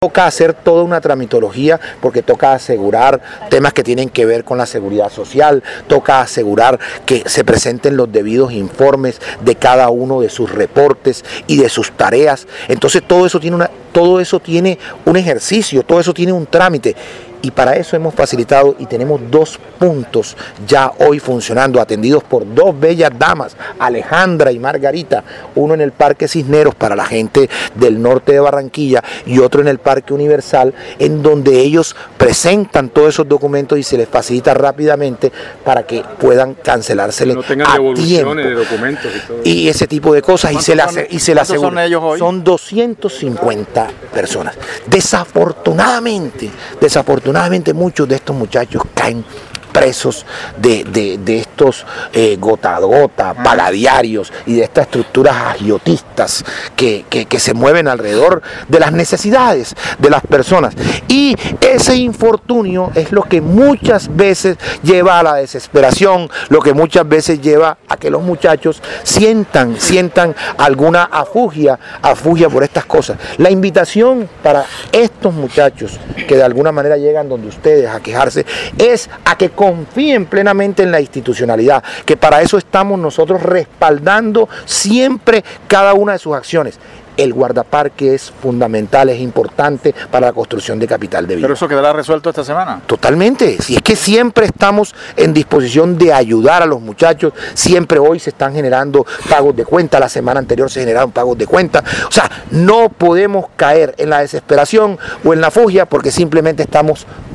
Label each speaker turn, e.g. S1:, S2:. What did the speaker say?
S1: Toca hacer toda una tramitología porque toca asegurar temas que tienen que ver con la seguridad social, toca asegurar que se presenten los debidos informes de cada uno de sus reportes y de sus tareas. Entonces todo eso tiene un ejercicio, todo eso tiene un trámite. Y para eso hemos facilitado y tenemos 2 puntos ya hoy funcionando, atendidos por 2 bellas damas, Alejandra y Margarita, uno en el Parque Cisneros para la gente del norte de Barranquilla y otro en el Parque Universal, en donde ellos presentan todos esos documentos y se les facilita rápidamente para que puedan cancelárseles
S2: no tengan
S1: a
S2: devoluciones
S1: tiempo.
S2: De documentos y todo.
S1: Y ese tipo de cosas, y se le asegura.
S3: ¿Son ellos hoy?
S1: Son 250 personas. Desafortunadamente muchos de estos muchachos caen presos de estos gota a gota, pagadiarios y de estas estructuras agiotistas que se mueven alrededor de las necesidades de las personas. Y ese infortunio es lo que muchas veces lleva a la desesperación, lo que muchas veces lleva a que los muchachos sientan alguna afugia por estas cosas. La invitación para estos muchachos que de alguna manera llegan donde ustedes a quejarse es a que confíen plenamente en la institucionalidad, que para eso estamos nosotros respaldando siempre cada una de sus acciones. El guardaparque es fundamental, es importante para la construcción de capital de vida.
S3: ¿Pero eso quedará resuelto esta semana?
S1: Totalmente, si es que siempre estamos en disposición de ayudar a los muchachos, siempre hoy se están generando pagos de cuenta, la semana anterior se generaron pagos de cuenta, o sea, no podemos caer en la desesperación o en la fugia porque simplemente estamos